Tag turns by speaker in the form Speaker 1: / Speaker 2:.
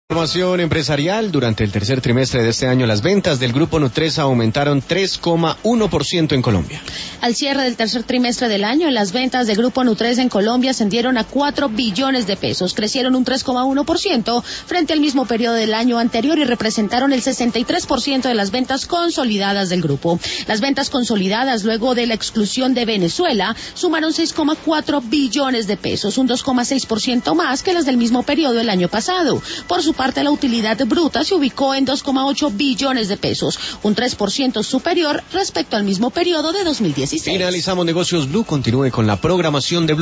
Speaker 1: Información empresarial. Durante el tercer trimestre de este año, las ventas del Grupo Nutresa aumentaron 3,1% en Colombia.
Speaker 2: Al cierre del tercer trimestre del año, las ventas del Grupo Nutresa en Colombia ascendieron a 4 billones de pesos, crecieron un 3,1% frente al mismo periodo del año anterior y representaron el 63% de las ventas consolidadas del grupo. Las ventas consolidadas, luego de la exclusión de Venezuela, sumaron 6,4 billones de pesos, un 2,6% más que las del mismo periodo del año pasado. Por su parte, la utilidad bruta se ubicó en 2,8 billones de pesos, un 3% superior respecto al mismo periodo de 2016.
Speaker 1: Finalizamos Negocios Blue. Continúe con la programación de Blue.